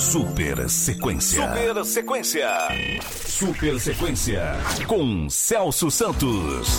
Super Sequência. Super Sequência. Super Sequência. Com Celso Santos.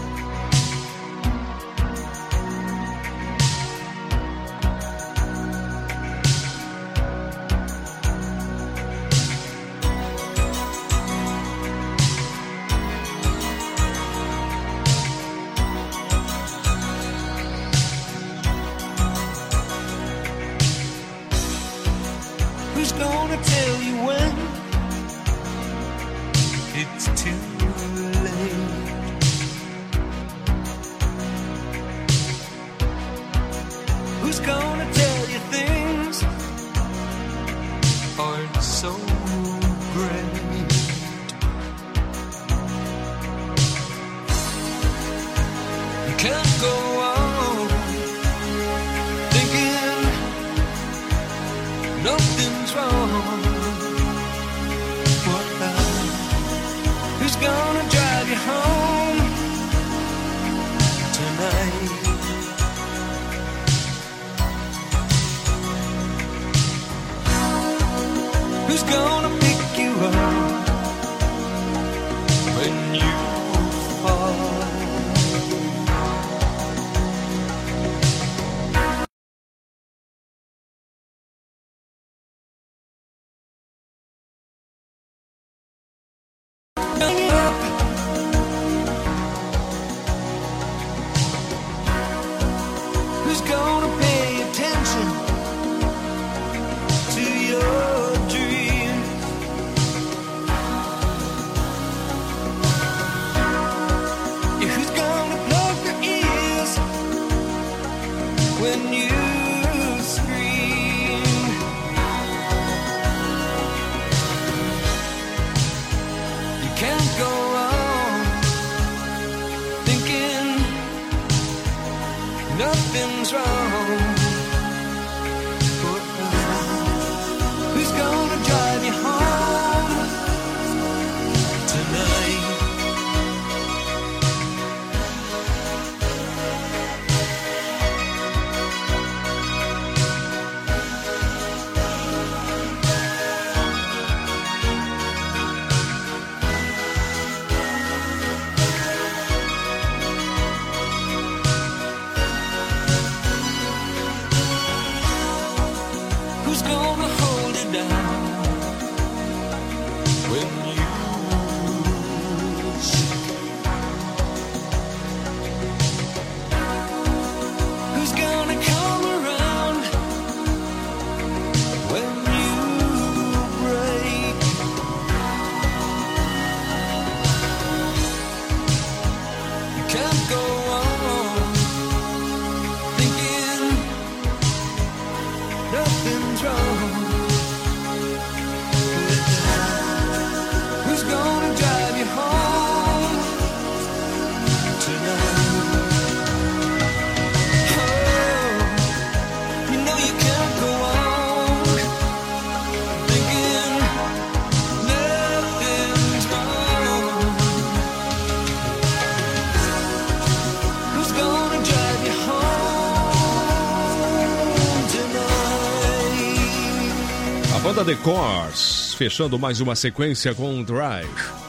The Corrs, fechando mais uma sequência com Drive.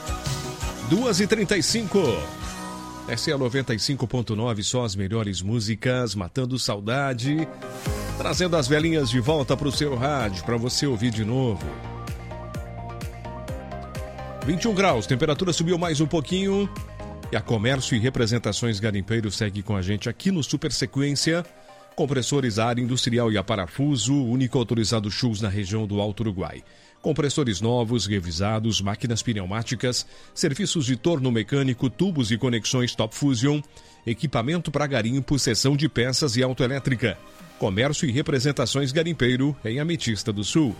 2h35. Essa é a 95.9, só as melhores músicas, matando saudade, trazendo as velhinhas de volta para o seu rádio, para você ouvir de novo. 21 graus, temperatura subiu mais um pouquinho. E a Comércio e Representações Garimpeiro segue com a gente aqui no Super Sequência. Compressores a ar industrial e a parafuso, único autorizado Schultz na região do Alto Uruguai. Compressores novos, revisados, máquinas pneumáticas, serviços de torno mecânico, tubos e conexões Top Fusion, equipamento para garimpo, seção de peças e autoelétrica. Comércio e Representações Garimpeiro, em Ametista do Sul.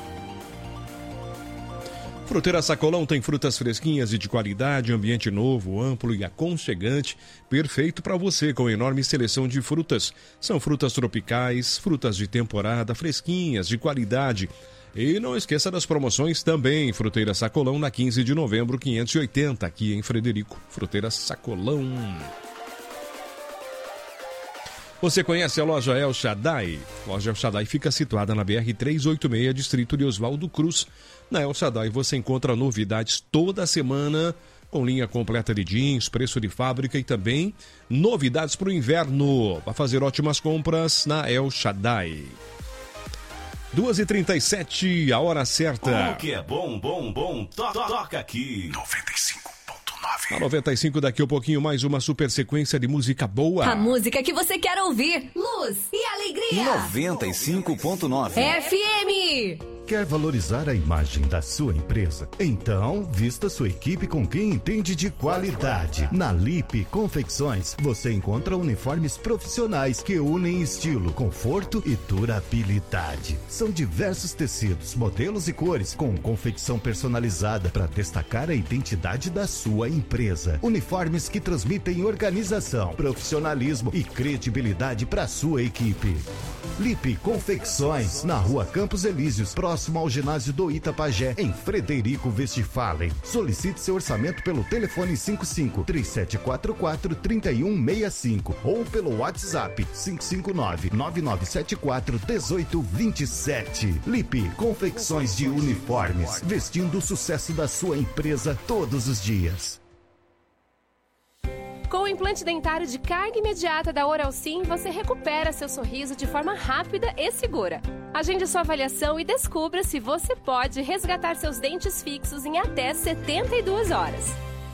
Fruteira Sacolão tem frutas fresquinhas e de qualidade, ambiente novo, amplo e aconchegante, perfeito para você com enorme seleção de frutas. São frutas tropicais, frutas de temporada, fresquinhas, de qualidade. E não esqueça das promoções também. Fruteira Sacolão na 15 de novembro, 580, aqui em Frederico. Fruteira Sacolão. Você conhece a loja El Shaddai? A loja El Shaddai fica situada na BR-386, distrito de Oswaldo Cruz. Na El Shaddai você encontra novidades toda semana, com linha completa de jeans, preço de fábrica e também novidades para o inverno. Para fazer ótimas compras na El Shaddai. 2h37, a hora certa. O que é bom, toca aqui. 95.9. A 95, daqui a pouquinho, mais uma super sequência de música boa. A música que você quer ouvir. Luz e alegria. 95.9. FM. Quer valorizar a imagem da sua empresa? Então, vista sua equipe com quem entende de qualidade. Na Lipe Confecções, você encontra uniformes profissionais que unem estilo, conforto e durabilidade. São diversos tecidos, modelos e cores, com confecção personalizada para destacar a identidade da sua empresa. Uniformes que transmitem organização, profissionalismo e credibilidade para sua equipe. Lipe Confecções, na Rua Campos Elíseos, próximo ao ginásio do Itapajé, em Frederico Westphalen. Solicite seu orçamento pelo telefone 55-3744-3165 ou pelo WhatsApp 559-9974-1827. Lipe Confecções de Uniformes, vestindo o sucesso da sua empresa todos os dias. Com o implante dentário de carga imediata da Oral Sim, você recupera seu sorriso de forma rápida e segura. Agende sua avaliação e descubra se você pode resgatar seus dentes fixos em até 72 horas.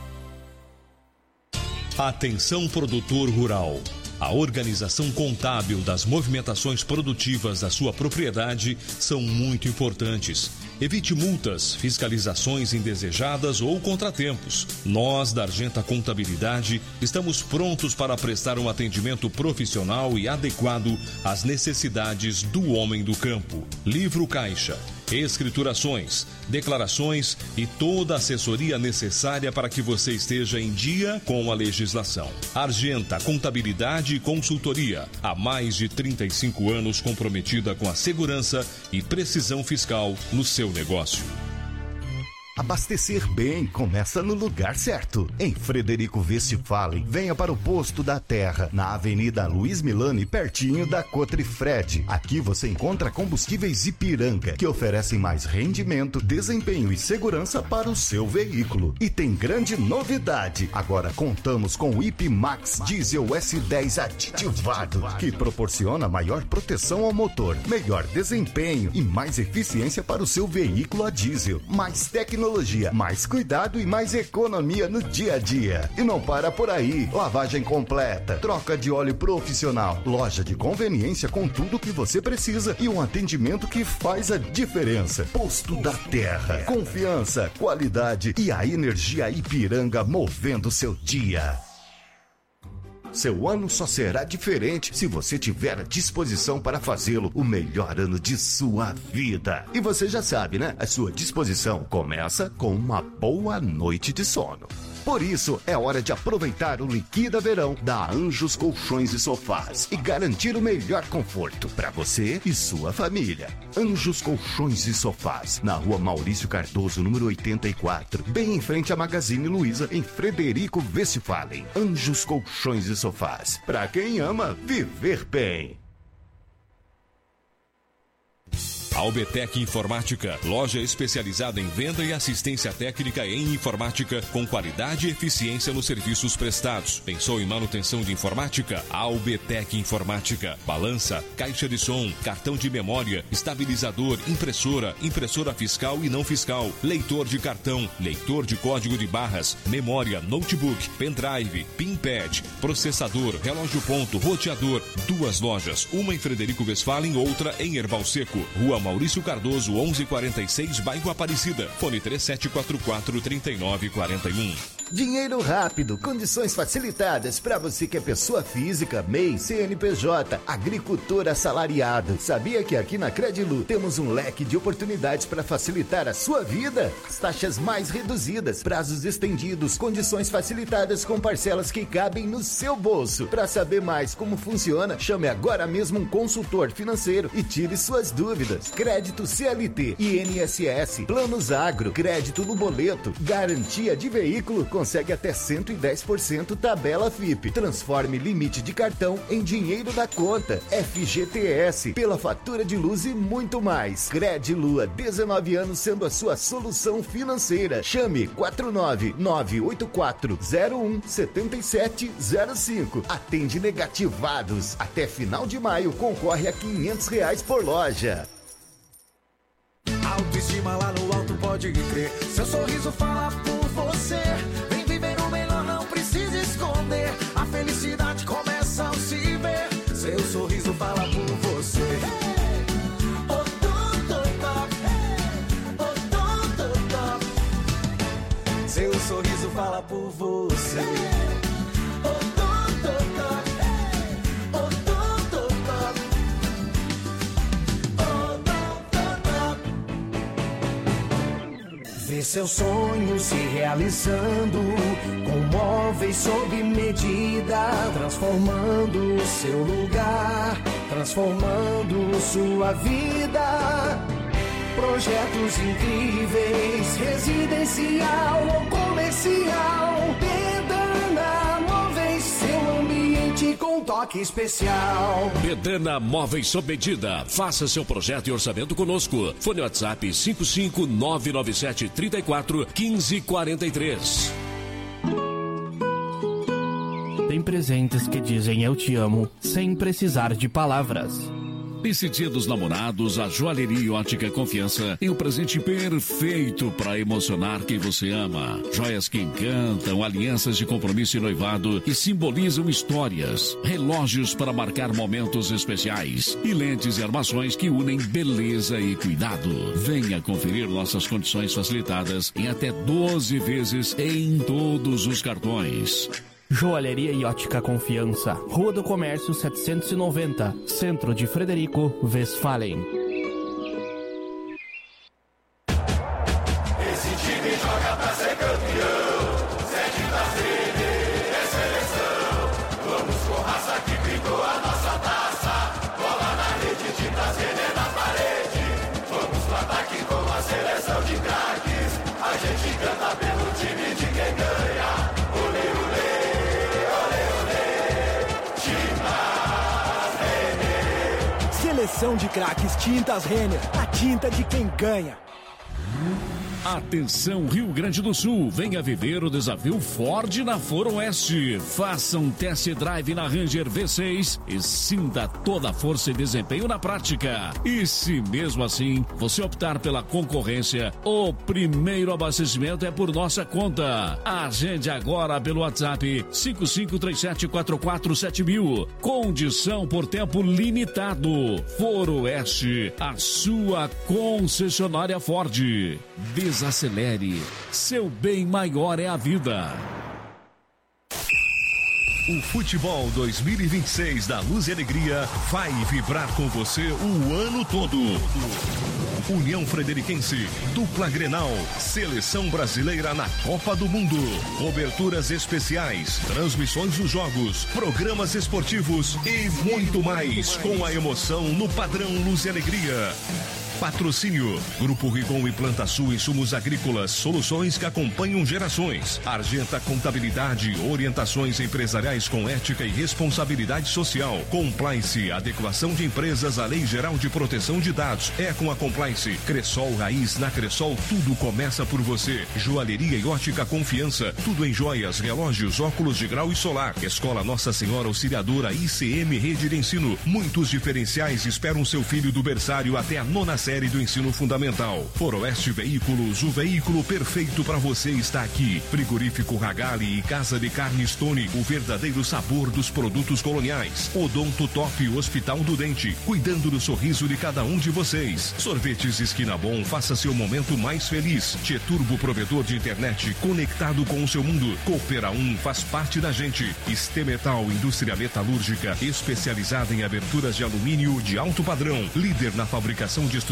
Atenção, produtor rural. A organização contábil das movimentações produtivas da sua propriedade são muito importantes. Evite multas, fiscalizações indesejadas ou contratempos. Nós, da Argenta Contabilidade, estamos prontos para prestar um atendimento profissional e adequado às necessidades do homem do campo. Livro caixa, escriturações, declarações e toda a assessoria necessária para que você esteja em dia com a legislação. Argenta Contabilidade e Consultoria, há mais de 35 anos comprometida com a segurança e precisão fiscal no seu negócio. Abastecer bem começa no lugar certo. Em Frederico Westphalen, venha para o Posto da Terra, na Avenida Luiz Milani, pertinho da Cotrifred. Aqui você encontra combustíveis Ipiranga, que oferecem mais rendimento, desempenho e segurança para o seu veículo. E tem grande novidade. Agora contamos com o IP Max Diesel S10 aditivado, que proporciona maior proteção ao motor, melhor desempenho e mais eficiência para o seu veículo a diesel. Mais tecnologia, mais cuidado e mais economia no dia a dia. E não para por aí. Lavagem completa, troca de óleo profissional, loja de conveniência com tudo que você precisa e um atendimento que faz a diferença. Posto da Terra. Confiança, qualidade e a energia Ipiranga movendo seu dia. Seu ano só será diferente se você tiver a disposição para fazê-lo o melhor ano de sua vida. E você já sabe, né? A sua disposição começa com uma boa noite de sono. Por isso, é hora de aproveitar o Liquida Verão da Anjos Colchões e Sofás e garantir o melhor conforto para você e sua família. Anjos Colchões e Sofás, na Rua Maurício Cardoso, número 84, bem em frente à Magazine Luiza, em Frederico Westphalen. Anjos Colchões e Sofás, para quem ama viver bem. Albetec Informática, loja especializada em venda e assistência técnica em informática, com qualidade e eficiência nos serviços prestados. Pensou em manutenção de informática? Albetec Informática. Balança, caixa de som, cartão de memória, estabilizador, impressora fiscal e não fiscal, leitor de cartão, leitor de código de barras, memória, notebook, pendrive, pinpad, processador, relógio ponto, roteador. 2 lojas, uma em Frederico Westphalen, outra em Erval Seco. Rua Maurício Cardoso, 1146, bairro Aparecida. Fone 3744-3941. Dinheiro rápido, condições facilitadas para você que é pessoa física, MEI, CNPJ, agricultor assalariado. Sabia que aqui na Credilu temos um leque de oportunidades para facilitar a sua vida? As taxas mais reduzidas, prazos estendidos, condições facilitadas com parcelas que cabem no seu bolso. Para saber mais como funciona, chame agora mesmo um consultor financeiro e tire suas dúvidas. Crédito CLT, INSS, Planos Agro, crédito no boleto, garantia de veículo com consegue até 110% tabela FIP. Transforme limite de cartão em dinheiro da conta. FGTS, pela fatura de luz e muito mais. Credilua, 19 anos sendo a sua solução financeira. Chame 49984017705. Atende negativados. Até final de maio concorre a R$500 por loja. Autoestima lá no alto, pode crer. Seu sorriso fala por você. Vem viver o melhor, não precisa esconder. A felicidade começa ao se ver. Seu sorriso fala por você. Seu sorriso fala por você. Vê seu sonho se realizando, com móveis sob medida, transformando seu lugar, transformando sua vida. Projetos incríveis, residencial ou comercial. Bedana Móveis, seu ambiente com toque especial. Bedana Móveis sob medida. Faça seu projeto e orçamento conosco. Fone WhatsApp 55997341543. Tem presentes que dizem eu te amo, sem precisar de palavras. Nesse Dia dos Namorados, a Joalheria e Ótica Confiança tem o presente perfeito para emocionar quem você ama. Joias que encantam, alianças de compromisso e noivado que simbolizam histórias, relógios para marcar momentos especiais e lentes e armações que unem beleza e cuidado. Venha conferir nossas condições facilitadas em até 12 vezes em todos os cartões. Joalheria e Ótica Confiança, Rua do Comércio 790, Centro de Frederico Westphalen. Esse time joga pra ser campeão, 7 da sede é seleção. Vamos com raça que pintou a nossa taça, bola na rede, tinta Renner na parede. Vamos pro ataque com a seleção de craques, a gente canta pelo time de quem ganha. Olê, olê. Seleção de craques Tintas Renner, a tinta de quem ganha. Atenção Rio Grande do Sul, venha viver o desafio Ford na Foro Oeste. Faça um test drive na Ranger V6 e sinta toda a força e desempenho na prática. E se mesmo assim você optar pela concorrência, o primeiro abastecimento é por nossa conta. Agende agora pelo WhatsApp 5537447000. Condição por tempo limitado. Foro Oeste, a sua concessionária Ford. Desacelere. Seu bem maior é a vida. O Futebol 2026 da Luz e Alegria vai vibrar com você o ano todo. União Frederiquense, dupla Grenal, Seleção Brasileira na Copa do Mundo, coberturas especiais, transmissões dos jogos, programas esportivos e muito mais com a emoção no padrão Luz e Alegria. Patrocínio: Grupo Rigon e Planta Sul Insumos Agrícolas, soluções que acompanham gerações. Argenta Contabilidade, orientações empresariais com ética e responsabilidade social. Compliance, adequação de empresas à Lei Geral de Proteção de Dados. É com a Compliance. Cressol Raiz, na Cressol tudo começa por você. Joalheria e Ótica Confiança, tudo em joias, relógios, óculos de grau e solar. Escola Nossa Senhora Auxiliadora ICM Rede de Ensino. Muitos diferenciais esperam seu filho do berçário até a 9ª série do ensino fundamental. Foroeste Veículos, o veículo perfeito para você está aqui. Frigorífico Ragali e Casa de Carne Stone, o verdadeiro sabor dos produtos coloniais. Odonto Top Hospital do Dente, cuidando do sorriso de cada um de vocês. Sorvetes Esquina Bom, faça seu momento mais feliz. Tieturbo, provedor de internet, conectado com o seu mundo. Coopera 1 faz parte da gente. Estemetal, indústria metalúrgica, especializada em aberturas de alumínio de alto padrão. Líder na fabricação de estruturas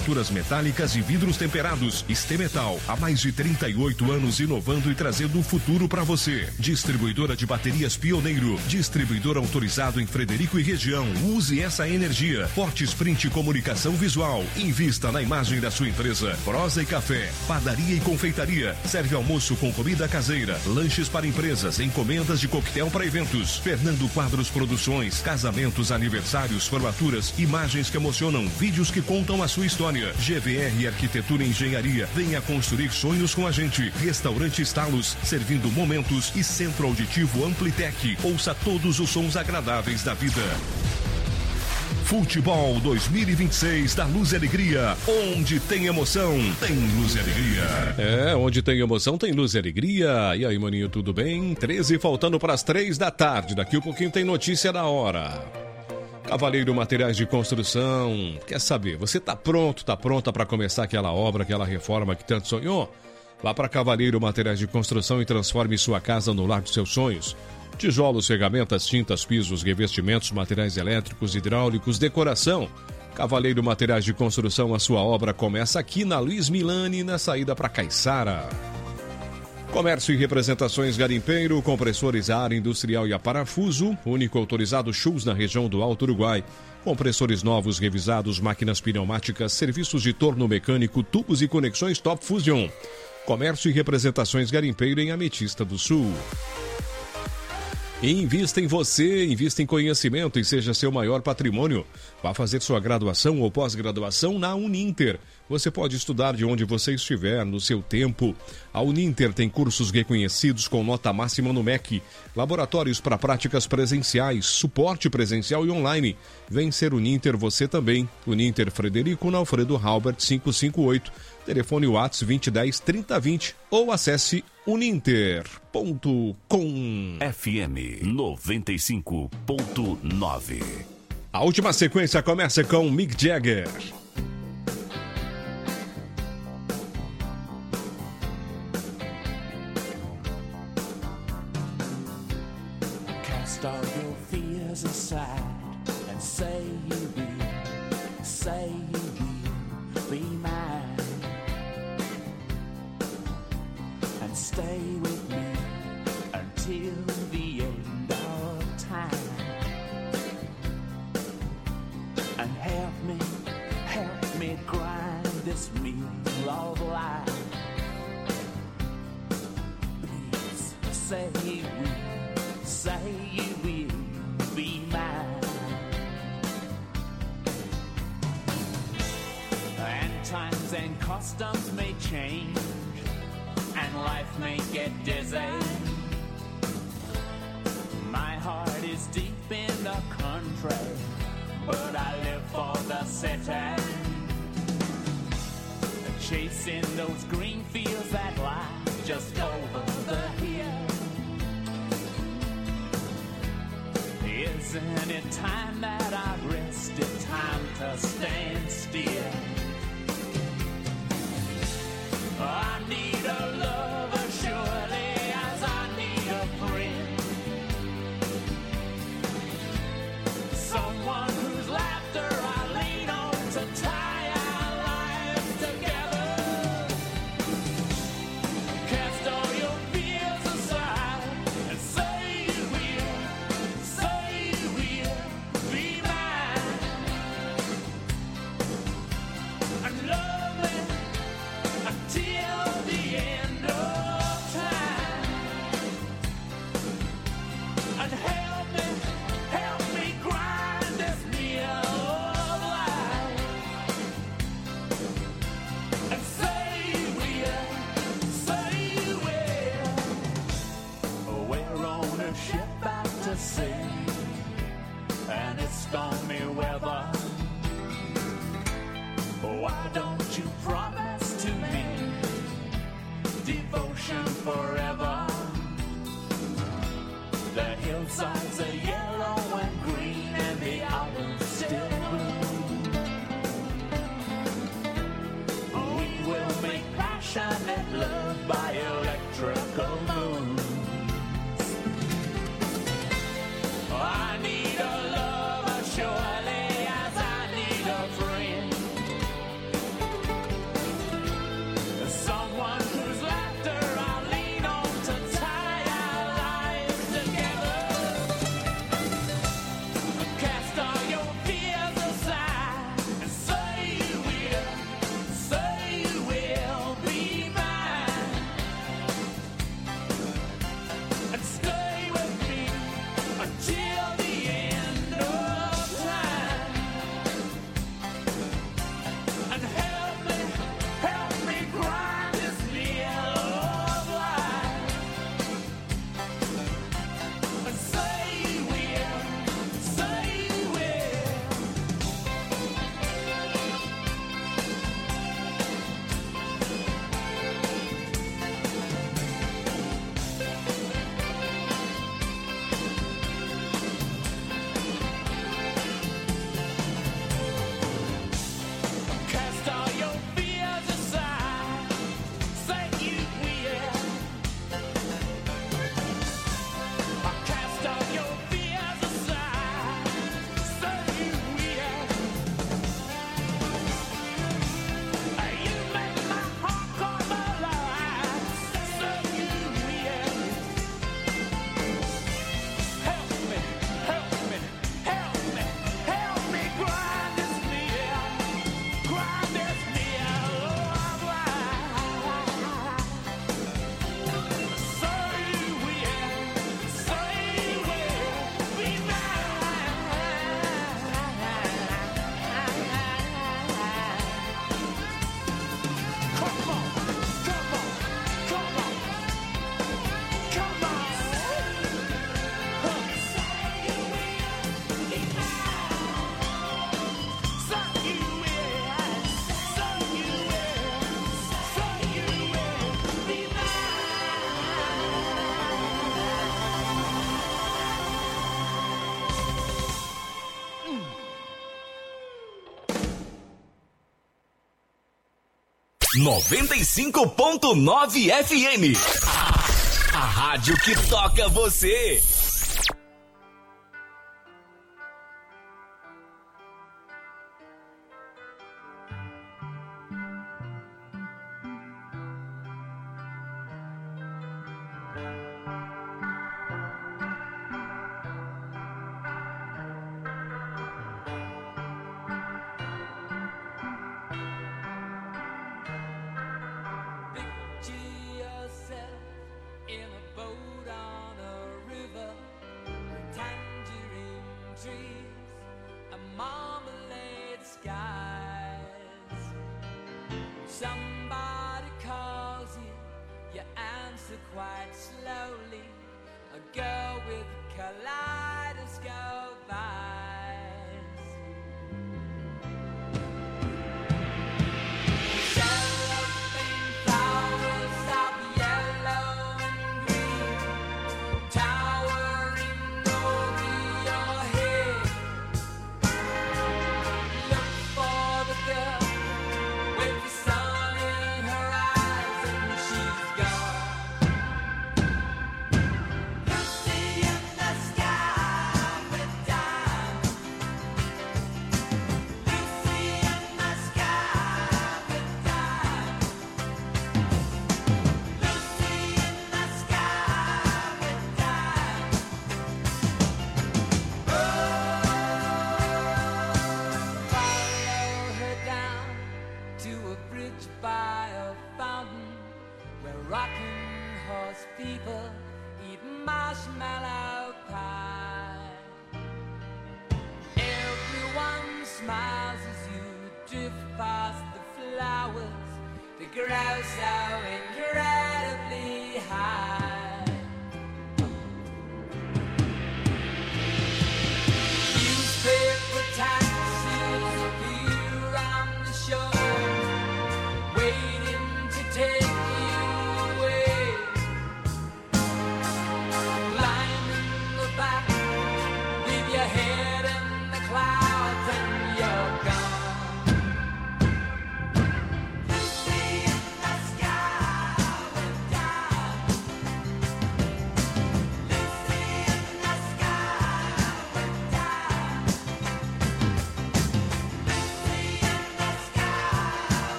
estruturas metálicas e vidros temperados. Estemetal, há mais de 38 anos inovando e trazendo o futuro para você. Distribuidora de baterias Pioneiro, distribuidor autorizado em Frederico e região. Use essa energia. Forte Sprint Comunicação Visual. Invista na imagem da sua empresa. Prosa e Café, padaria e confeitaria. Serve almoço com comida caseira, lanches para empresas, encomendas de coquetel para eventos. Fernando Quadros Produções, casamentos, aniversários, formaturas, imagens que emocionam, vídeos que contam a sua história. GVR Arquitetura e Engenharia. Venha construir sonhos com a gente. Restaurante Estalos, servindo momentos, e Centro Auditivo Amplitec. Ouça todos os sons agradáveis da vida. Futebol 2026 da Luz e Alegria. Onde tem emoção, tem Luz e Alegria. Onde tem emoção, tem Luz e Alegria. E aí, maninho, tudo bem? 13 faltando para as 3 da tarde. Daqui a pouquinho tem notícia da hora. Cavaleiro Materiais de Construção. Quer saber? Você tá pronta para começar aquela obra, aquela reforma que tanto sonhou? Vá para Cavaleiro Materiais de Construção e transforme sua casa no lar dos seus sonhos. Tijolos, ferramentas, tintas, pisos, revestimentos, materiais elétricos, hidráulicos, decoração. Cavaleiro Materiais de Construção, a sua obra começa aqui na Luiz Milani, na saída para Caiçara. Comércio e representações garimpeiro, compressores a ar industrial e a parafuso, único autorizado Schultz na região do Alto Uruguai. Compressores novos, revisados, máquinas pneumáticas, serviços de torno mecânico, tubos e conexões Top Fusion. Comércio e representações garimpeiro em Ametista do Sul. Invista em você, invista em conhecimento e seja seu maior patrimônio. Vá fazer sua graduação ou pós-graduação na Uninter. Você pode estudar de onde você estiver, no seu tempo. A Uninter tem cursos reconhecidos com nota máxima no MEC, laboratórios para práticas presenciais, suporte presencial e online. Vem ser Uninter você também. Uninter Frederico na Alfredo Halbert 558. Telefone WhatsApp 2010 3020 ou acesse uninter.com. FM 95.9. A última sequência começa com Mick Jagger. Cast all your fears aside and say you will be mine. And stay with me until the end of time. And help me grind this meal of life. Please say you will be mine. And times and customs may change, and life may get dizzy. My heart is deep in the country, but I live for the city. Chasing those green fields that lie just over the hill. Isn't it time that I rested? Time to stand still. I need a lover surely as I need a friend. Someone whose laughter I lean on to tie our lives together. Cast all your fears aside and say you will be mine. And love me until the end of time. And help me grind this meal of life. And say you will. We're on a ship out to sea, and it's stormy weather. Why don't you promise to me devotion forever? The hillsides are yellow and green, and the olives still bloom. We will make passionate love by electrical moons. I need a lover surely as I need a friend. 95.9 FM. A rádio que toca você.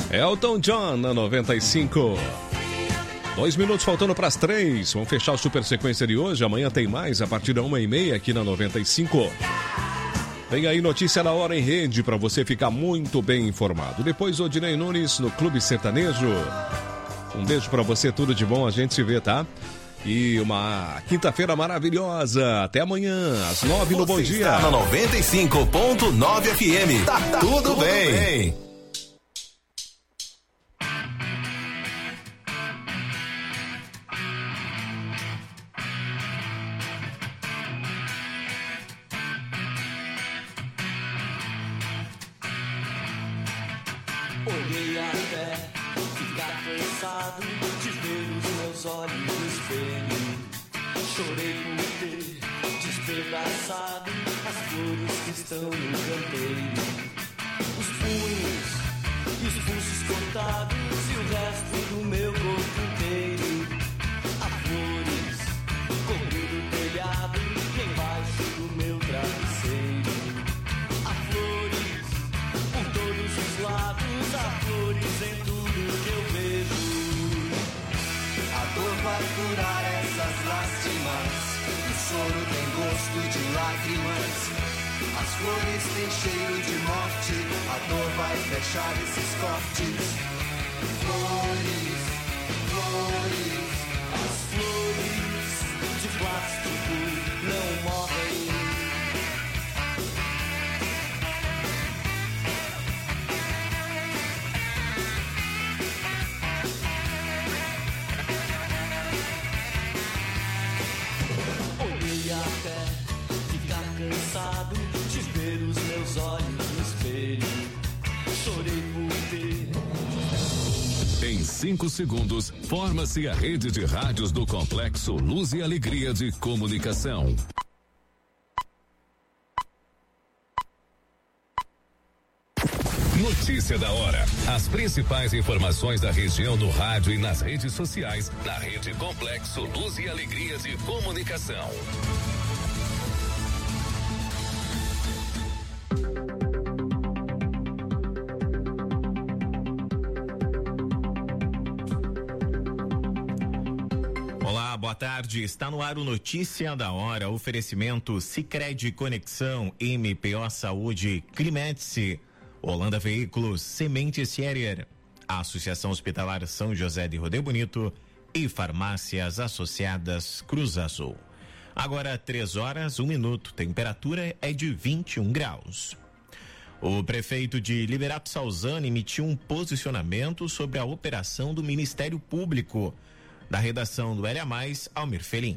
Elton John na 95. 2 minutos faltando para as 3. Vamos fechar a super sequência de hoje. Amanhã tem mais a partir da 1h30 aqui na 95. Vem aí notícia da hora em rede para você ficar muito bem informado. Depois Odinei Nunes no Clube Sertanejo. Um beijo para você, tudo de bom. A gente se vê, tá? E uma quinta-feira maravilhosa. Até amanhã, às 9 no Bom Dia. Está na 95.9 FM. Tá tudo bem. Olhei até ficar cansado de ver os meus olhos no espelho. Chorei por ter despedaçado as flores que estão no canteiro. Os punhos e os pulsos cortados e o resto do meu corpo inteiro. Há flores cobrindo o telhado embaixo do meu travesseiro. Há flores por todos os lados, há flores em tudo que eu vejo. A dor vai curar essas lástimas, o choro tem gosto de lágrimas. As flores têm cheiro de morte, a dor vai fechar esses cortes. Flores, flores, as flores de plástico não morrem. Olhei até ficar cansado de ver os meus olhos no espelho. Chorei por ter. Em 5 segundos, forma-se a rede de rádios do Complexo Luz e Alegria de Comunicação. Notícia da hora. As principais informações da região no rádio e nas redes sociais, na rede Complexo Luz e Alegria de Comunicação. Olá, boa tarde. Está no ar o Notícia da Hora. Oferecimento Sicredi Conexão, MPO Saúde, Climetice, Holanda Veículos, Semente Sierra, Associação Hospitalar São José de Rodeio Bonito e Farmácias Associadas Cruz Azul. Agora 3h01, temperatura é de 21 graus. O prefeito de Liberato Salzano emitiu um posicionamento sobre a operação do Ministério Público. Da redação do L+, Almir Felim.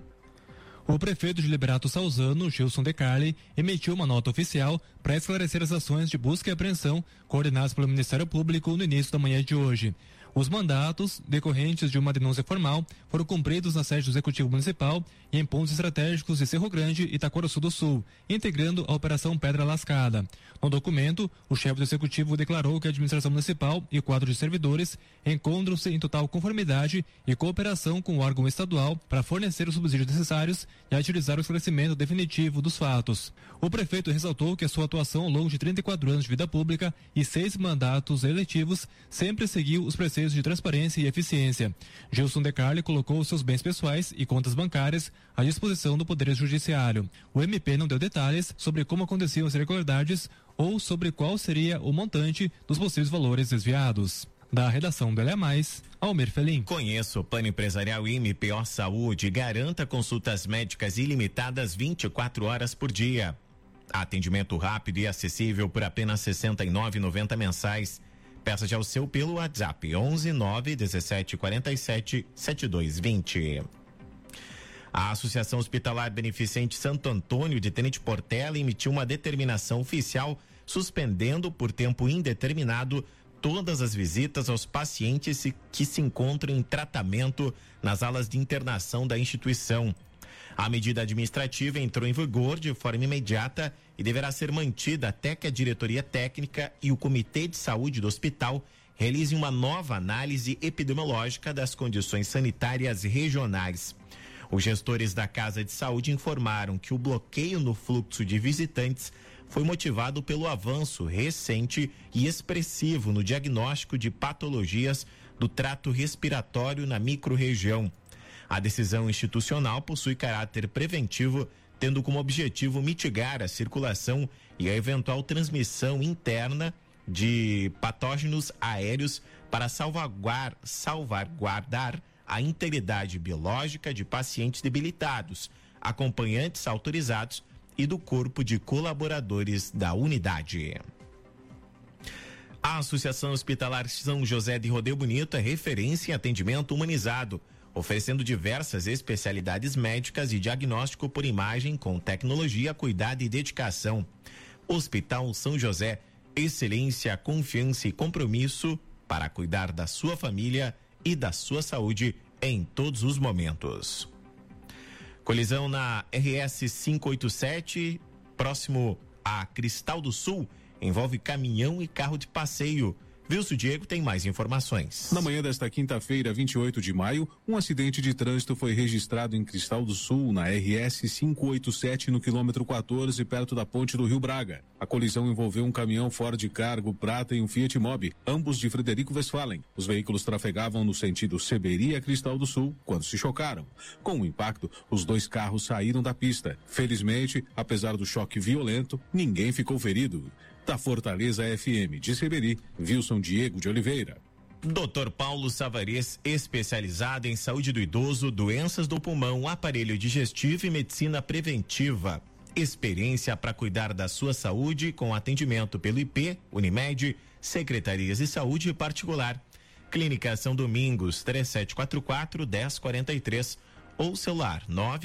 O prefeito de Liberato Salzano, Gilson De Carli, emitiu uma nota oficial para esclarecer as ações de busca e apreensão coordenadas pelo Ministério Público no início da manhã de hoje. Os mandatos, decorrentes de uma denúncia formal, foram cumpridos na sede do Executivo Municipal e em pontos estratégicos de Cerro Grande e Itaquaçu do Sul, integrando a Operação Pedra Lascada. No documento, o chefe do Executivo declarou que a administração municipal e o quadro de servidores encontram-se em total conformidade e cooperação com o órgão estadual para fornecer os subsídios necessários e agilizar o esclarecimento definitivo dos fatos. O prefeito ressaltou que a sua atuação ao longo de 34 anos de vida pública e 6 mandatos eletivos sempre seguiu os preceitos de transparência e eficiência. Gilson De Carli colocou seus bens pessoais e contas bancárias à disposição do Poder Judiciário. O MP não deu detalhes sobre como aconteciam as irregularidades ou sobre qual seria o montante dos possíveis valores desviados. Da redação do L+, Almir Felim. Conheça o Plano Empresarial MPO Saúde. Garanta consultas médicas ilimitadas 24 horas por dia. Atendimento rápido e acessível por apenas R$ 69,90 mensais. Peça já o seu pelo WhatsApp 11 9 17 47 7220. A Associação Hospitalar Beneficente Santo Antônio de Tenente Portela emitiu uma determinação oficial suspendendo por tempo indeterminado todas as visitas aos pacientes que se encontram em tratamento nas alas de internação da instituição. A medida administrativa entrou em vigor de forma imediata e deverá ser mantida até que a diretoria técnica e o Comitê de Saúde do hospital realizem uma nova análise epidemiológica das condições sanitárias regionais. Os gestores da Casa de Saúde informaram que o bloqueio no fluxo de visitantes foi motivado pelo avanço recente e expressivo no diagnóstico de patologias do trato respiratório na microrregião. A decisão institucional possui caráter preventivo, tendo como objetivo mitigar a circulação e a eventual transmissão interna de patógenos aéreos para salvaguardar a integridade biológica de pacientes debilitados, acompanhantes autorizados e do corpo de colaboradores da unidade. A Associação Hospitalar São José de Rodeio Bonito é referência em atendimento humanizado, oferecendo diversas especialidades médicas e diagnóstico por imagem com tecnologia, cuidado e dedicação. Hospital São José, excelência, confiança e compromisso para cuidar da sua família e da sua saúde em todos os momentos. Colisão na RS 587, próximo a Cristal do Sul, envolve caminhão e carro de passeio. Wilson Diego tem mais informações. Na manhã desta quinta-feira, 28 de maio, um acidente de trânsito foi registrado em Cristal do Sul, na RS 587, no quilômetro 14, perto da ponte do Rio Braga. A colisão envolveu um caminhão Ford Cargo prata e um Fiat Mobi, ambos de Frederico Westphalen. Os veículos trafegavam no sentido Seberi a Cristal do Sul, quando se chocaram. Com o impacto, os dois carros saíram da pista. Felizmente, apesar do choque violento, ninguém ficou ferido. Da Fortaleza FM de Seberi, Wilson Diego de Oliveira. Dr. Paulo Savarez, especializado em saúde do idoso, doenças do pulmão, aparelho digestivo e medicina preventiva. Experiência para cuidar da sua saúde com atendimento pelo IP, Unimed, Secretarias de Saúde Particular. Clínica São Domingos, 3744-1043 ou celular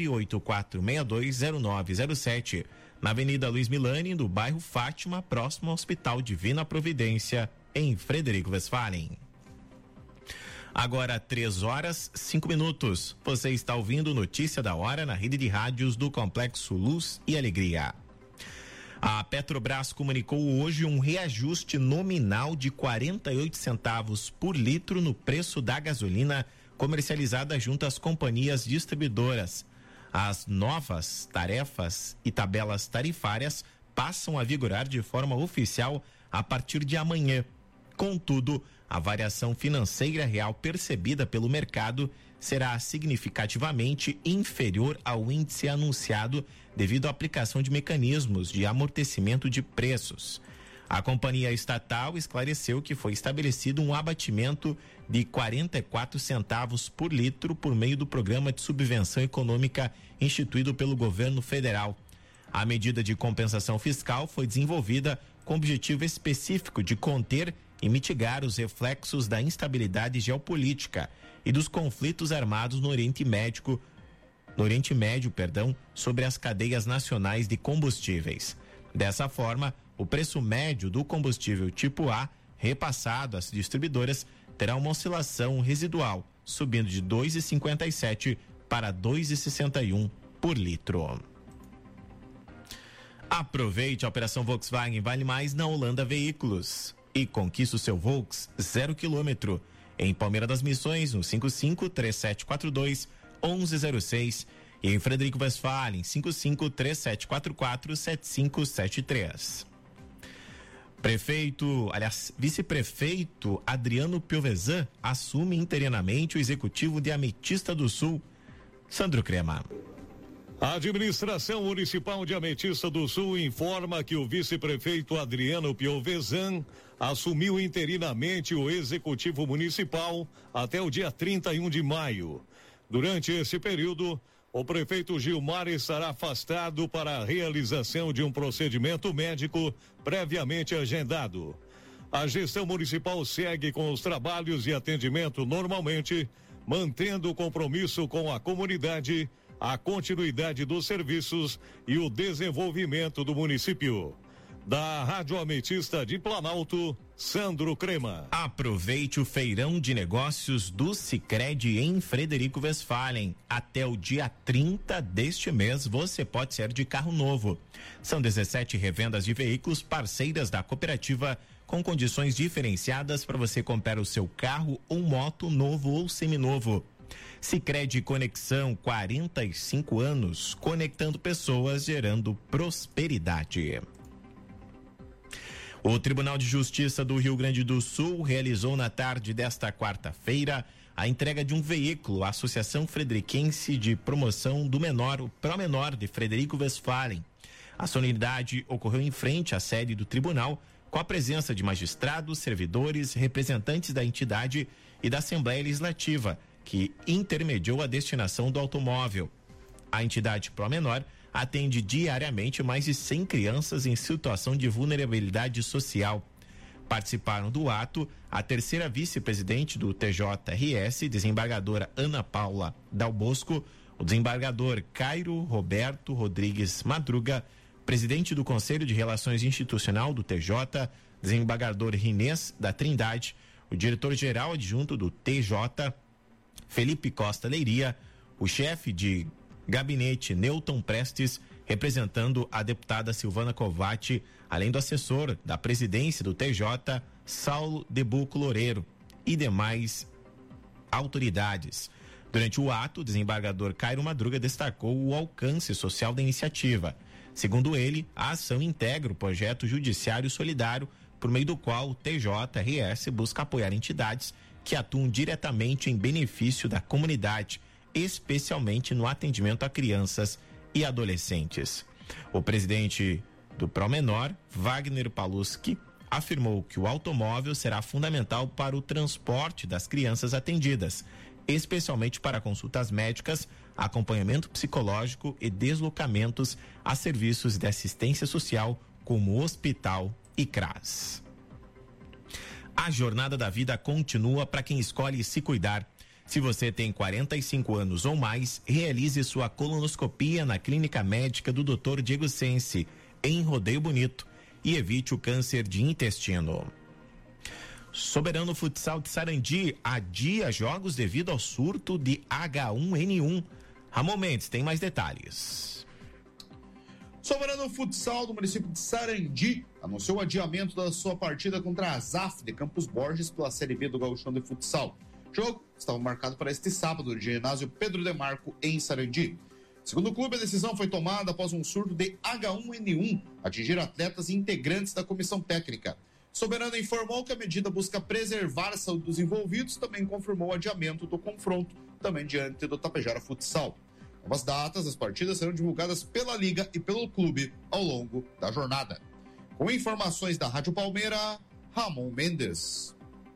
984620907. Na Avenida Luiz Milani, do bairro Fátima, próximo ao Hospital Divina Providência, em Frederico Westphalen. Agora 3h05. Você está ouvindo Notícia da Hora na rede de rádios do Complexo Luz e Alegria. A Petrobras comunicou hoje um reajuste nominal de 48 centavos por litro no preço da gasolina comercializada junto às companhias distribuidoras. As novas tarefas e tabelas tarifárias passam a vigorar de forma oficial a partir de amanhã. Contudo, a variação financeira real percebida pelo mercado será significativamente inferior ao índice anunciado devido à aplicação de mecanismos de amortecimento de preços. A companhia estatal esclareceu que foi estabelecido um abatimento de 44 centavos por litro por meio do programa de subvenção econômica instituído pelo governo federal. A medida de compensação fiscal foi desenvolvida com o objetivo específico de conter e mitigar os reflexos da instabilidade geopolítica e dos conflitos armados no Oriente Médio, sobre as cadeias nacionais de combustíveis. Dessa forma, o preço médio do combustível tipo A, repassado às distribuidoras, terá uma oscilação residual, subindo de 2,57 para 2,61 por litro. Aproveite a operação Volkswagen Vale Mais na Holanda Veículos e conquista o seu Volks 0 km em Palmeira das Missões, no 553742-1106 e em Frederico Westphalen, 553744-7573. Vice-prefeito Adriano Piovesan assume interinamente o executivo de Ametista do Sul. Sandro Crema. A administração municipal de Ametista do Sul informa que o vice-prefeito Adriano Piovesan assumiu interinamente o executivo municipal até o dia 31 de maio. Durante esse período, o prefeito Gilmar estará afastado para a realização de um procedimento médico previamente agendado. A gestão municipal segue com os trabalhos de atendimento normalmente, mantendo o compromisso com a comunidade, a continuidade dos serviços e o desenvolvimento do município. Da Rádio Ametista de Planalto, Sandro Crema. Aproveite o feirão de negócios do Sicredi em Frederico Westphalen. Até o dia 30 deste mês você pode ser de carro novo. São 17 revendas de veículos parceiras da cooperativa com condições diferenciadas para você comprar o seu carro ou moto novo ou seminovo. Sicredi Conexão, 45 anos, conectando pessoas, gerando prosperidade. O Tribunal de Justiça do Rio Grande do Sul realizou na tarde desta quarta-feira a entrega de um veículo à Associação Frederiquense de Promoção do Menor, o Promenor de Frederico Westphalen. A solenidade ocorreu em frente à sede do tribunal, com a presença de magistrados, servidores, representantes da entidade e da Assembleia Legislativa, que intermediou a destinação do automóvel. A entidade Promenor atende diariamente mais de 100 crianças em situação de vulnerabilidade social. Participaram do ato a terceira vice-presidente do TJRS, desembargadora Ana Paula Dal Bosco, o desembargador Cairo Roberto Rodrigues Madruga, presidente do Conselho de Relações Institucional do TJ, desembargador Rinês da Trindade, o diretor-geral adjunto do TJ, Felipe Costa Leiria, o chefe de gabinete Newton Prestes, representando a deputada Silvana Covatti, além do assessor da presidência do TJ, Saulo Debuco Loureiro, e demais autoridades. Durante o ato, o desembargador Cairo Madruga destacou o alcance social da iniciativa. Segundo ele, a ação integra o projeto judiciário solidário, por meio do qual o TJRS busca apoiar entidades que atuam diretamente em benefício da comunidade, especialmente no atendimento a crianças e adolescentes. O presidente do Promenor, Wagner Paluski, afirmou que o automóvel será fundamental para o transporte das crianças atendidas, especialmente para consultas médicas, acompanhamento psicológico e deslocamentos a serviços de assistência social como hospital e CRAS. A jornada da vida continua para quem escolhe se cuidar. Se você tem 45 anos ou mais, realize sua colonoscopia na Clínica Médica do Dr. Diego Sense, em Rodeio Bonito, e evite o câncer de intestino. Soberano Futsal de Sarandi adia jogos devido ao surto de H1N1. Ramon Mendes tem mais detalhes. Soberano Futsal do município de Sarandi anunciou o adiamento da sua partida contra a ZAF de Campos Borges pela Série B do Gauchão de Futsal. O jogo estava marcado para este sábado, no ginásio Pedro Demarco, em Sarandi. Segundo o clube, a decisão foi tomada após um surto de H1N1 atingir atletas e integrantes da comissão técnica. Soberano informou que a medida busca preservar a saúde dos envolvidos, também confirmou o adiamento do confronto, também diante do Tapejara Futsal. Novas datas das partidas serão divulgadas pela Liga e pelo clube ao longo da jornada. Com informações da Rádio Palmeira, Ramon Mendes.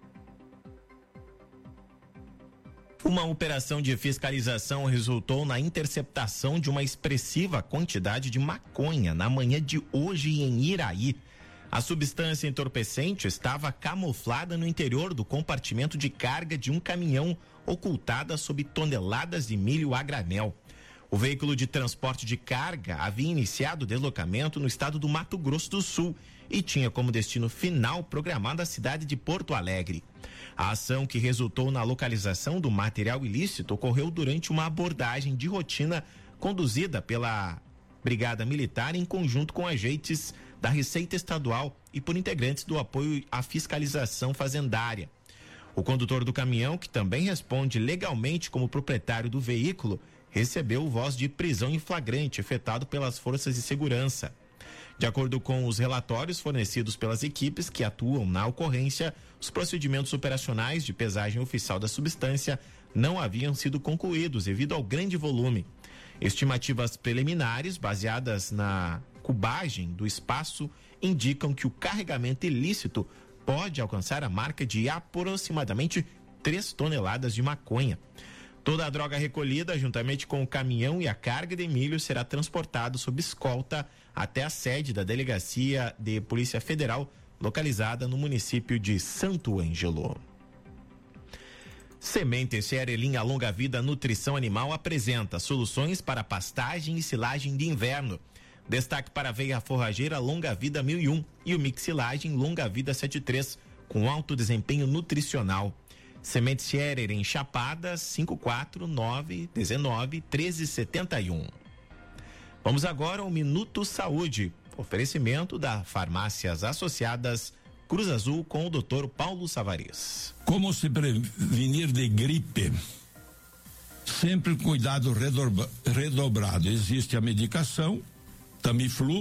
Uma operação de fiscalização resultou na interceptação de uma expressiva quantidade de maconha na manhã de hoje em Iraí. A substância entorpecente estava camuflada no interior do compartimento de carga de um caminhão, ocultada sob toneladas de milho a granel. O veículo de transporte de carga havia iniciado o deslocamento no estado do Mato Grosso do Sul e tinha como destino final programado a cidade de Porto Alegre. A ação, que resultou na localização do material ilícito, ocorreu durante uma abordagem de rotina conduzida pela Brigada Militar em conjunto com agentes da Receita Estadual e por integrantes do apoio à fiscalização fazendária. O condutor do caminhão, que também responde legalmente como proprietário do veículo, recebeu voz de prisão em flagrante efetuado pelas forças de segurança. De acordo com os relatórios fornecidos pelas equipes que atuam na ocorrência, os procedimentos operacionais de pesagem oficial da substância não haviam sido concluídos devido ao grande volume. Estimativas preliminares, baseadas na cubagem do espaço, indicam que o carregamento ilícito pode alcançar a marca de aproximadamente 3 toneladas de maconha. Toda a droga recolhida, juntamente com o caminhão e a carga de milho, será transportado sob escolta até a sede da Delegacia de Polícia Federal, localizada no município de Santo Ângelo. Semente Xerelin, a Longa Vida Nutrição Animal, apresenta soluções para pastagem e silagem de inverno. Destaque para a aveia forrageira Longa Vida 1001 e o mix silagem Longa Vida 73, com alto desempenho nutricional. Semente Scherer em Chapada, 549-19-1371. Vamos agora ao Minuto Saúde. Oferecimento da Farmácias Associadas Cruz Azul com o Dr. Paulo Savariz. Como se prevenir de gripe? Sempre cuidado redobrado. Existe a medicação Tamiflu,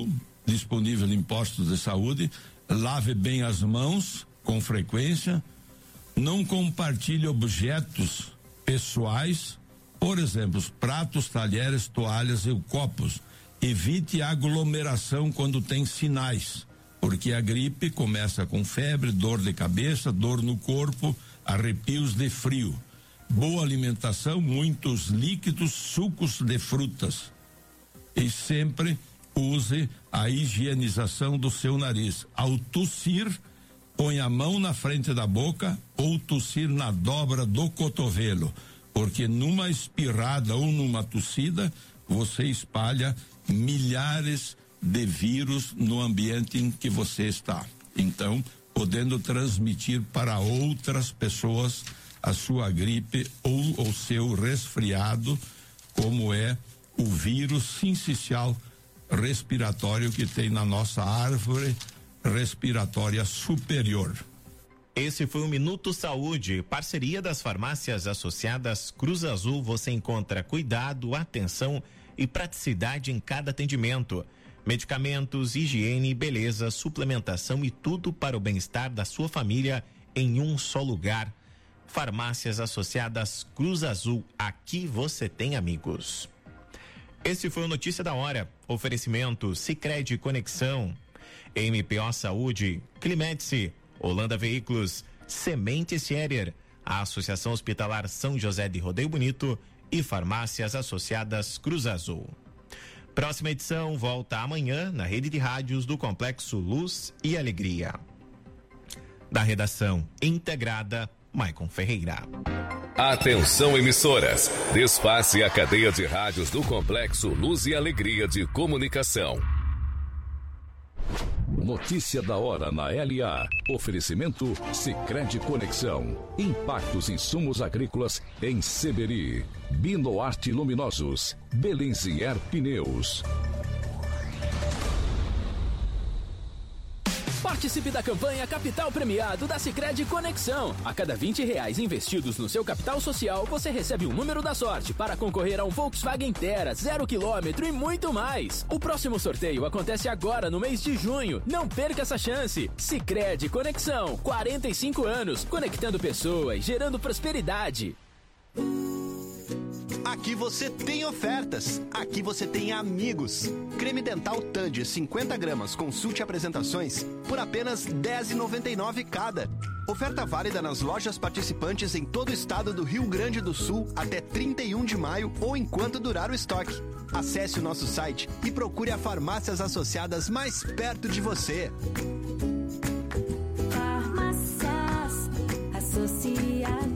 disponível em postos de saúde. Lave bem as mãos com frequência. Não compartilhe objetos pessoais, por exemplo, pratos, talheres, toalhas e copos. Evite aglomeração quando tem sinais, porque a gripe começa com febre, dor de cabeça, dor no corpo, arrepios de frio. Boa alimentação, muitos líquidos, sucos de frutas. E sempre use a higienização do seu nariz. Ao tossir, põe a mão na frente da boca ou tossir na dobra do cotovelo, porque numa espirrada ou numa tossida, você espalha milhares de vírus no ambiente em que você está. Então, podendo transmitir para outras pessoas a sua gripe ou o seu resfriado, como é o vírus sincicial respiratório que tem na nossa árvore respiratória superior. Esse foi o Minuto Saúde, parceria das farmácias associadas Cruz Azul. Você encontra cuidado, atenção e praticidade em cada atendimento. Medicamentos, higiene, beleza, suplementação e tudo para o bem-estar da sua família em um só lugar. Farmácias associadas Cruz Azul, aqui você tem amigos. Esse foi o Notícia da Hora. Oferecimento Sicredi Conexão, MPO Saúde, Climedice, Holanda Veículos, Semente Scherer, a Associação Hospitalar São José de Rodeio Bonito e Farmácias Associadas Cruz Azul. Próxima edição volta amanhã na rede de rádios do Complexo Luz e Alegria. Da redação integrada, Maicon Ferreira. Atenção, emissoras. Desface a cadeia de rádios do Complexo Luz e Alegria de Comunicação. Notícia da hora na LA. Oferecimento Sicredi Conexão. Impactos Insumos Agrícolas em Seberi. Binoarte Luminosos. Belenzier Pneus. Participe da campanha Capital Premiado da Sicredi Conexão. A cada R$20 investidos no seu capital social, você recebe um número da sorte para concorrer a um Volkswagen Tera 0 km e muito mais. O próximo sorteio acontece agora no mês de junho. Não perca essa chance. Sicredi Conexão, 45 anos, conectando pessoas, gerando prosperidade. Aqui você tem ofertas, aqui você tem amigos. Creme dental Tandy 50 gramas, consulte apresentações por apenas R$10,99 cada. Oferta válida nas lojas participantes em todo o estado do Rio Grande do Sul até 31 de maio ou enquanto durar o estoque. Acesse o nosso site e procure a farmácias associadas mais perto de você. Farmácias associadas.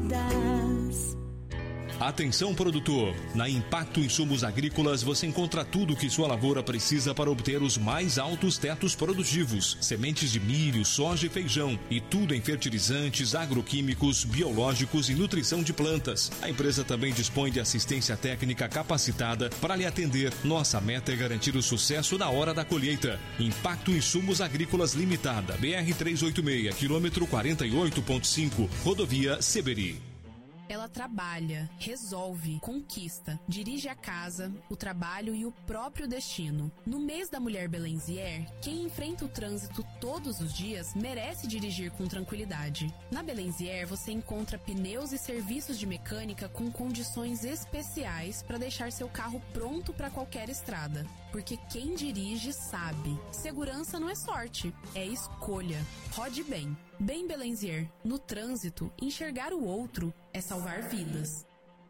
Atenção, produtor! Na Impacto Insumos Agrícolas você encontra tudo o que sua lavoura precisa para obter os mais altos tetos produtivos. Sementes de milho, soja e feijão. E tudo em fertilizantes, agroquímicos, biológicos e nutrição de plantas. A empresa também dispõe de assistência técnica capacitada para lhe atender. Nossa meta é garantir o sucesso na hora da colheita. Impacto Insumos Agrícolas Limitada. BR-386, quilômetro 48.5, rodovia Seberi. Ela trabalha, resolve, conquista, dirige a casa, o trabalho e o próprio destino. No mês da Mulher Belenzier, quem enfrenta o trânsito todos os dias merece dirigir com tranquilidade. Na Belenzier você encontra pneus e serviços de mecânica com condições especiais para deixar seu carro pronto para qualquer estrada. Porque quem dirige sabe. Segurança não é sorte, é escolha. Rode bem. Bem Belenzier, no trânsito, enxergar o outro é salvar vidas.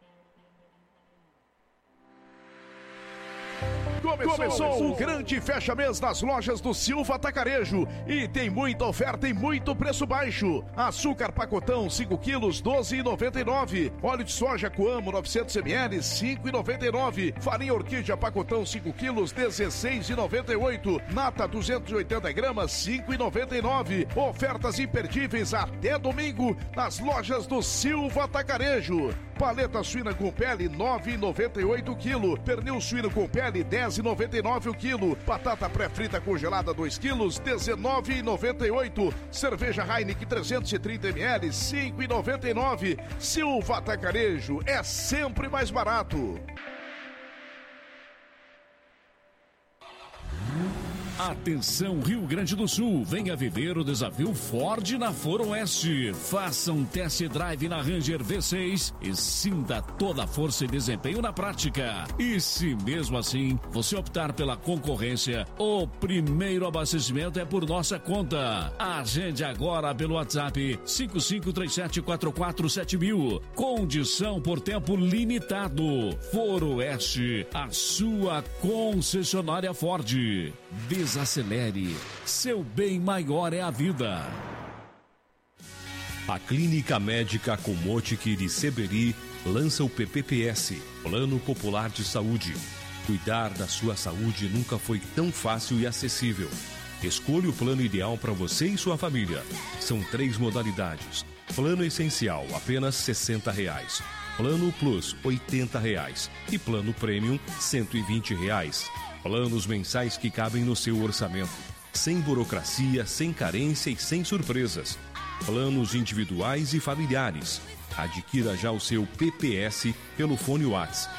Começou o grande fecha-mês das lojas do Silva Atacarejo e tem muita oferta e muito preço baixo. Açúcar pacotão 5 quilos, R$12,99. Óleo de soja Coamo 900 ml, R$5,99. Farinha orquídea pacotão 5 quilos, R$16,98. Nata 280 gramas, R$5,99. Ofertas imperdíveis até domingo nas lojas do Silva Atacarejo. Paleta suína com pele, R$9,98 quilo. Pernil suíno com pele, R$10,99 o quilo. Batata pré-frita congelada 2 quilos, R$19,98. Cerveja Heineken 330 ml, R$5,99. Silva Atacarejo é sempre mais barato. Atenção Rio Grande do Sul, venha viver o desafio Ford na Foro Oeste. Faça um test drive na Ranger V6 e sinta toda a força e desempenho na prática. E se mesmo assim você optar pela concorrência, o primeiro abastecimento é por nossa conta. Agende agora pelo WhatsApp 5537447000. Condição por tempo limitado. Foro Oeste, a sua concessionária Ford. Desacelere. Seu bem maior é a vida. A Clínica Médica Comotic de Seberi lança o PPPS, Plano Popular de Saúde. Cuidar da sua saúde nunca foi tão fácil e acessível. Escolha o plano ideal para você e sua família. São 3 modalidades. Plano Essencial, apenas R$ 60. Plano Plus, R$ 80. E Plano Premium, R$ 120. Planos mensais que cabem no seu orçamento. Sem burocracia, sem carência e sem surpresas. Planos individuais e familiares. Adquira já o seu PPS pelo fone WhatsApp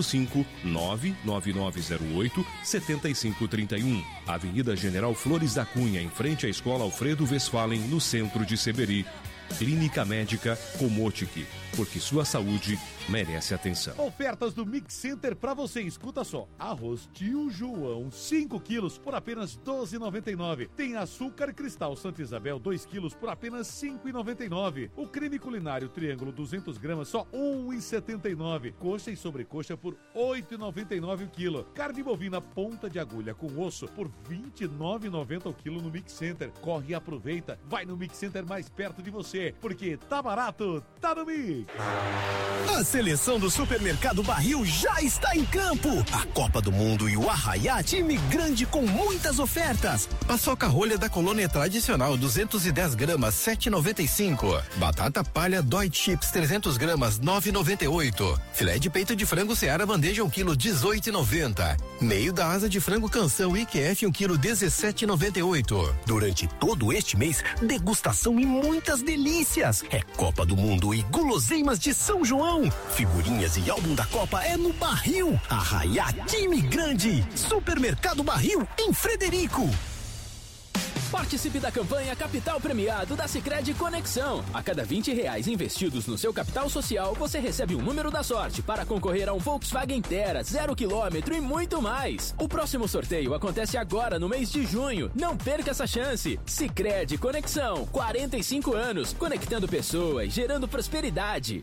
5599908-7531. Avenida General Flores da Cunha, em frente à Escola Alfredo Westphalen, no centro de Seberi. Clínica Médica Comotic, porque sua saúde merece atenção. Ofertas do Mix Center pra você, escuta só. Arroz Tio João, 5 quilos por apenas R$ 12,99. Tem açúcar cristal Santa Isabel, 2 quilos por apenas R$ 5,99. O creme culinário Triângulo 200 gramas, só R$ 1,79. Coxa e sobrecoxa por R$ 8,99 o quilo. Carne bovina ponta de agulha com osso por R$ 29,90 o quilo no Mix Center. Corre e aproveita, vai no Mix Center mais perto de você, porque tá barato, tá no Mix. A seleção do Supermercado Barril já está em campo. A Copa do Mundo e o Arraiá, time grande com muitas ofertas. Paçoca rolha da Colônia tradicional, 210 gramas, 7,95. Batata palha Dói Chips, 300 gramas, 9,98. Filé de peito de frango Seara bandeja 1 quilo, 18,90. Meio da asa de frango Canção IQF, 1 quilo, 17,98. Durante todo este mês, degustação e muitas delícias. É Copa do Mundo e guloseimas de São João. Figurinhas e álbum da Copa é no Barril. Arraiá, time grande. Supermercado Barril, em Frederico. Participe da campanha Capital Premiado da Sicredi Conexão. A cada R$20 investidos no seu capital social, você recebe um número da sorte para concorrer a um Volkswagen Tera 0 km e muito mais. O próximo sorteio acontece agora no mês de junho. Não perca essa chance. Sicredi Conexão, 45 anos, conectando pessoas, gerando prosperidade.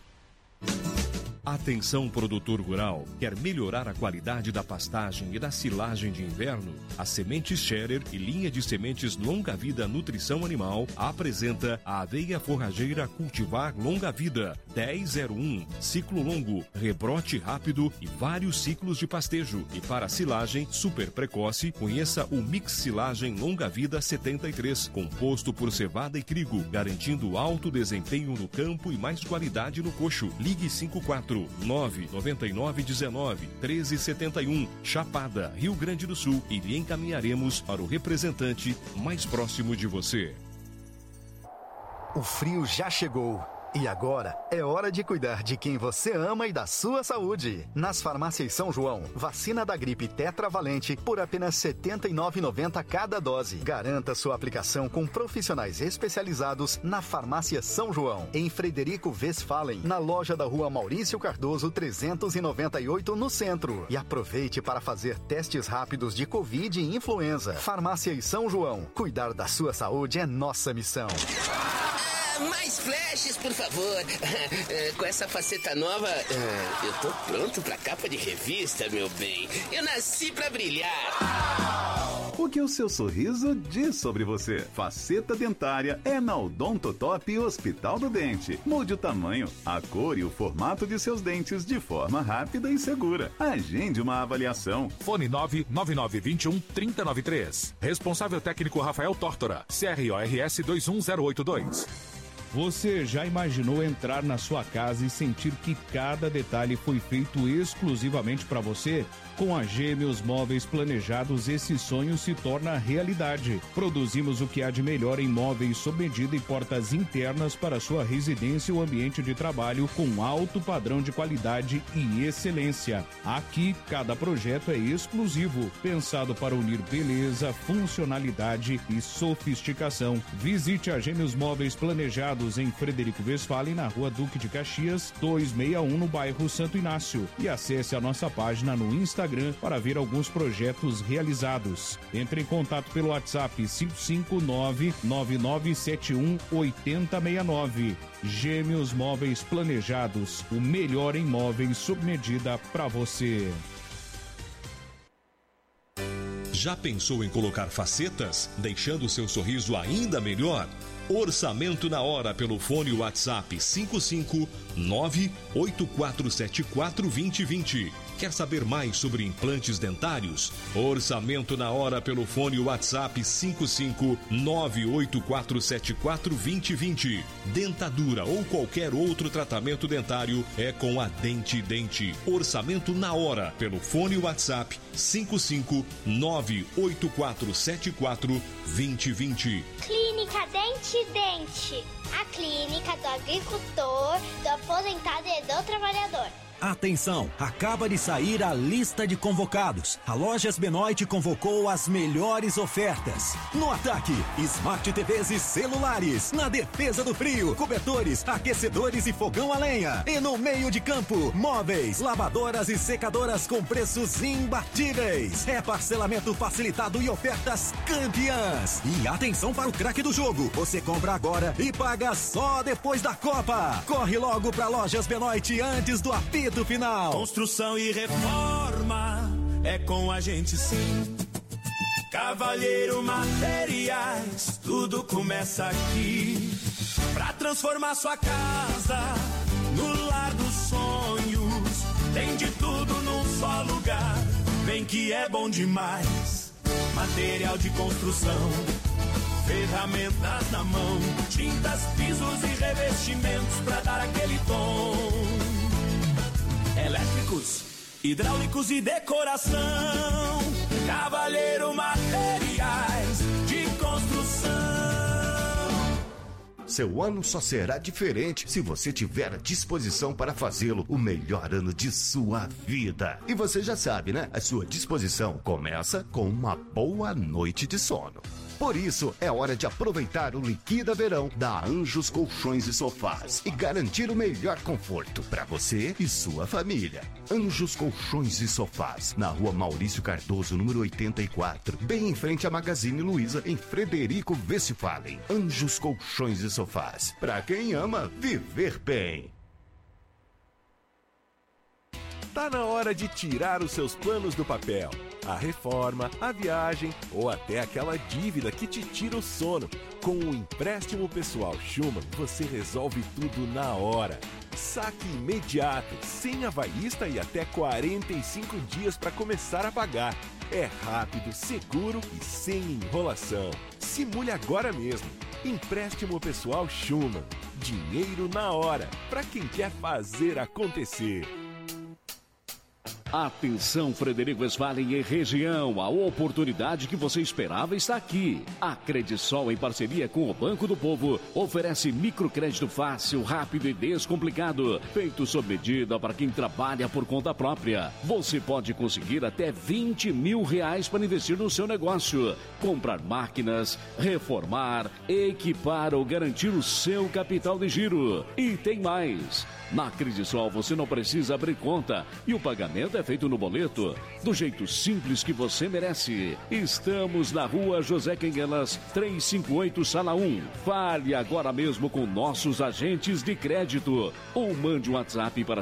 Atenção, produtor rural, quer melhorar a qualidade da pastagem e da silagem de inverno? A Sementes Scherer e linha de sementes Longa Vida Nutrição Animal apresenta a aveia forrageira Cultivar Longa Vida 1001, ciclo longo, rebrote rápido e vários ciclos de pastejo. E para silagem super precoce, conheça o Mix Silagem Longa Vida 73, composto por cevada e trigo, garantindo alto desempenho no campo e mais qualidade no coxo. Ligue 549-9919-1371, Chapada, Rio Grande do Sul, e lhe encaminharemos para o representante mais próximo de você. O frio já chegou. E agora é hora de cuidar de quem você ama e da sua saúde. Nas farmácias São João, vacina da gripe tetravalente por apenas R$ 79,90 cada dose. Garanta sua aplicação com profissionais especializados na farmácia São João, em Frederico Westphalen, na loja da rua Maurício Cardoso 398 no centro. E aproveite para fazer testes rápidos de Covid e influenza. Farmácias São João, cuidar da sua saúde é nossa missão. Mais flashes, por favor. Com essa faceta nova, eu tô pronto pra capa de revista, meu bem. Eu nasci pra brilhar. O que o seu sorriso diz sobre você? Faceta dentária é na Odontotop Hospital do Dente. Mude o tamanho, a cor e o formato de seus dentes de forma rápida e segura. Agende uma avaliação. Fone 99921-3093. Responsável técnico Rafael Tórtora. CRORS 21082. Você já imaginou entrar na sua casa e sentir que cada detalhe foi feito exclusivamente para você? Com a Gêmeos Móveis Planejados, esse sonho se torna realidade. Produzimos o que há de melhor em móveis sob medida e portas internas para sua residência ou ambiente de trabalho com alto padrão de qualidade e excelência. Aqui, cada projeto é exclusivo, pensado para unir beleza, funcionalidade e sofisticação. Visite a Gêmeos Móveis Planejados em Frederico Westphalen, na Rua Duque de Caxias, 261, no bairro Santo Inácio. E acesse a nossa página no Instagram para ver alguns projetos realizados. Entre em contato pelo WhatsApp 559-9971-8069. Gêmeos Móveis Planejados, o melhor em móveis sob medida para você. Já pensou em colocar facetas, deixando seu sorriso ainda melhor? Orçamento na hora pelo fone WhatsApp 559-8474-2020. Quer saber mais sobre implantes dentários? Orçamento na hora pelo fone WhatsApp 559-8474-2020. Dentadura ou qualquer outro tratamento dentário é com a Dente Dente. Orçamento na hora pelo fone WhatsApp 559-8474-2020. Clínica Dente Dente. A clínica do agricultor, do aposentado e do trabalhador. Atenção, acaba de sair a lista de convocados. A Lojas Benoit convocou as melhores ofertas. No ataque, Smart TVs e celulares. Na defesa do frio, cobertores, aquecedores e fogão a lenha. E no meio de campo, móveis, lavadoras e secadoras com preços imbatíveis. É parcelamento facilitado e ofertas campeãs. E atenção para o craque do jogo. Você compra agora e paga só depois da Copa. Corre logo para Lojas Benoit antes do apito final. Construção e reforma é com a gente sim. Cavalheiro Materiais, tudo começa aqui. Pra transformar sua casa no lar dos sonhos. Tem de tudo num só lugar. Vem que é bom demais. Material de construção, ferramentas na mão, tintas, pisos e revestimentos pra dar aquele tom. Elétricos, hidráulicos e decoração. Cavalheiro Materiais de Construção. Seu ano só será diferente se você tiver a disposição para fazê-lo o melhor ano de sua vida. E você já sabe, né? A sua disposição começa com uma boa noite de sono. Por isso, é hora de aproveitar o Liquida Verão da Anjos Colchões e Sofás e garantir o melhor conforto para você e sua família. Anjos Colchões e Sofás, na Rua Maurício Cardoso, número 84, bem em frente à Magazine Luiza, em Frederico Westphalen. Anjos Colchões e Sofás, para quem ama viver bem. Tá na hora de tirar os seus planos do papel. A reforma, a viagem ou até aquela dívida que te tira o sono. Com o empréstimo pessoal Schumann, você resolve tudo na hora. Saque imediato, sem avalista e até 45 dias para começar a pagar. É rápido, seguro e sem enrolação. Simule agora mesmo. Empréstimo pessoal Schumann. Dinheiro na hora, para quem quer fazer acontecer. Atenção, Frederico Westphalen e região, a oportunidade que você esperava está aqui. A Credisol, em parceria com o Banco do Povo, oferece microcrédito fácil, rápido e descomplicado, feito sob medida para quem trabalha por conta própria. Você pode conseguir até R$20 mil para investir no seu negócio, comprar máquinas, reformar, equipar ou garantir o seu capital de giro. E tem mais! Na Credisol você não precisa abrir conta e o pagamento é feito no boleto, do jeito simples que você merece. Estamos na Rua José Quenguelas, 358, Sala 1. Fale agora mesmo com nossos agentes de crédito ou mande um WhatsApp para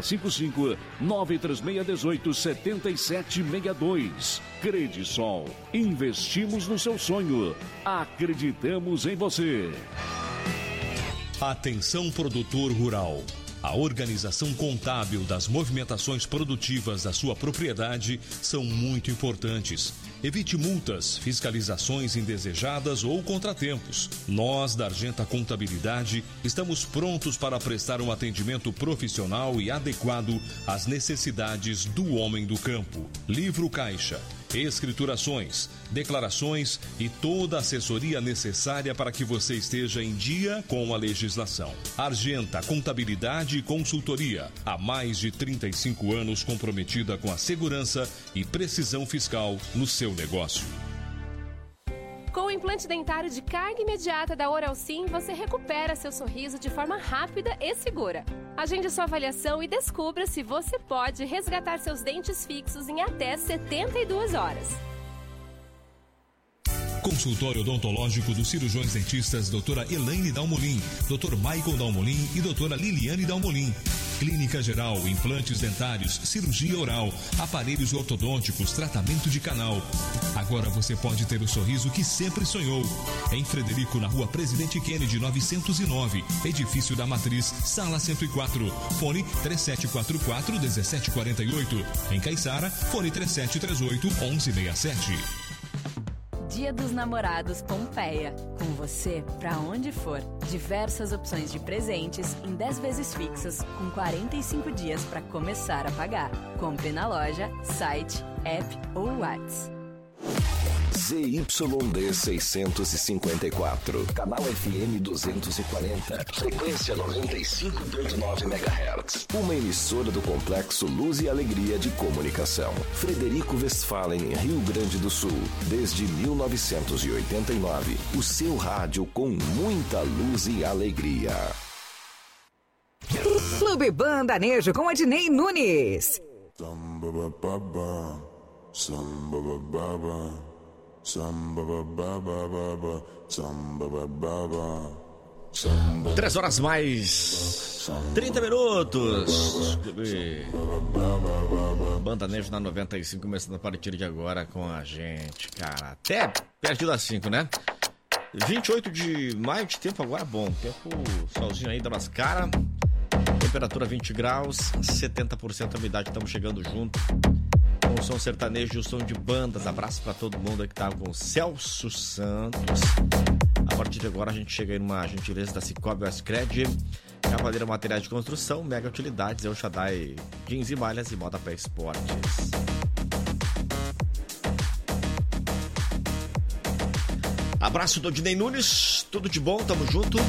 55-93618-7762. Credisol, investimos no seu sonho. Acreditamos em você. Atenção, produtor rural. A organização contábil das movimentações produtivas da sua propriedade são muito importantes. Evite multas, fiscalizações indesejadas ou contratempos. Nós, da Argenta Contabilidade, estamos prontos para prestar um atendimento profissional e adequado às necessidades do homem do campo. Livro caixa, escriturações, declarações e toda a assessoria necessária para que você esteja em dia com a legislação. Argenta Contabilidade e Consultoria, há mais de 35 anos comprometida com a segurança e precisão fiscal no seu negócio. Com o implante dentário de carga imediata da Oral Sim, você recupera seu sorriso de forma rápida e segura. Agende sua avaliação e descubra se você pode resgatar seus dentes fixos em até 72 horas. Consultório odontológico dos cirurgiões dentistas Doutora Elaine Dalmolin, Dr. Michael Dalmolin e Doutora Liliane Dalmolin. Clínica geral, implantes dentários, cirurgia oral, aparelhos ortodônticos, tratamento de canal. Agora você pode ter o sorriso que sempre sonhou. Em Frederico, na Rua Presidente Kennedy, 909, Edifício da Matriz, Sala 104. Fone 3744-1748. Em Caiçara, fone 3738-1167. Dia dos Namorados Pompeia. Com você, pra onde for. Diversas opções de presentes em 10 vezes fixas, com 45 dias para começar a pagar. Compre na loja, site, app ou WhatsApp. ZYD 654, canal FM 240, frequência 95.9 MHz. Uma emissora do Complexo Luz e Alegria de Comunicação. Frederico Westphalen, Rio Grande do Sul. Desde 1989. O seu rádio com muita luz e alegria. Clube Bandanejo com Adnei Nunes. 3 horas mais 30 minutos. Bandanejo na 95, começando a partir de agora com a gente, cara. Até perto das 5, né? 28 de maio de tempo agora bom. Tempo solzinho aí dando as caras. Temperatura 20 graus, 70% a umidade, estamos chegando junto. Com o som sertanejo e o som de bandas. Abraço pra todo mundo aí que tá com o Celso Santos. A partir de agora a gente chega aí numa gentileza da Cicobi Westcred, Cavaleira Materiais de Construção, Mega Utilidades, El Shaddai, Jeans e Malhas e Moda Pé Esportes. Abraço do Adnei Nunes, tudo de bom, tamo junto.